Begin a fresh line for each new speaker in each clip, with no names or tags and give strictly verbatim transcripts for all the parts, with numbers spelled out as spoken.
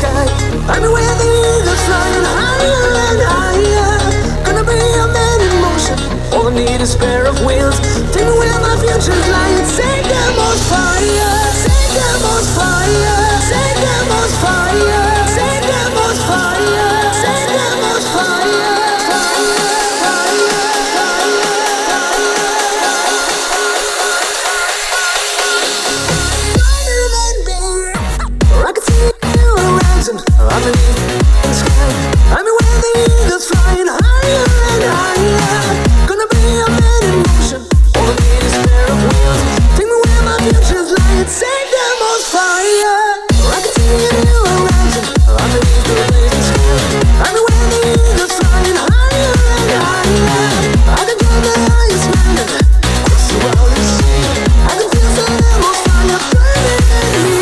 sky. I'm where the eagles flying higher and higher. Gonna be a man in motion. All I need is a pair of wheels. Tell me where my future's lying. Set them on fire. Set them on fire. Set them on fire. Set them on fire. Set them on fire. Underneath the sky, I'm where the eagles flying higher and higher. Gonna be a man in motion. All I need is a pair of wheels. Take me where my future's lying. Set them on fire. Rocketing a new horizon. Underneath the blazing sky, I'm where the eagles flying higher and higher. I can drive the highest mountain across the wildest sea. I can feel some animal fire burning in me.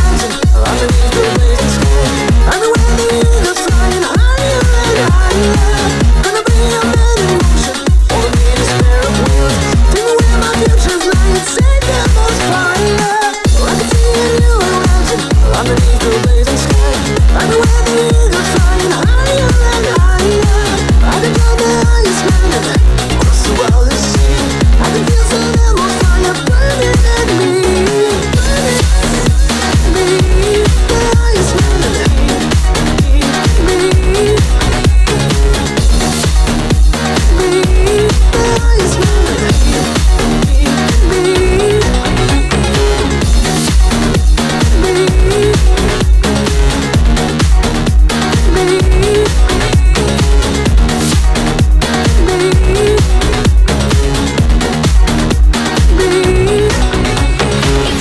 I'm where the eagles flying higher and higher.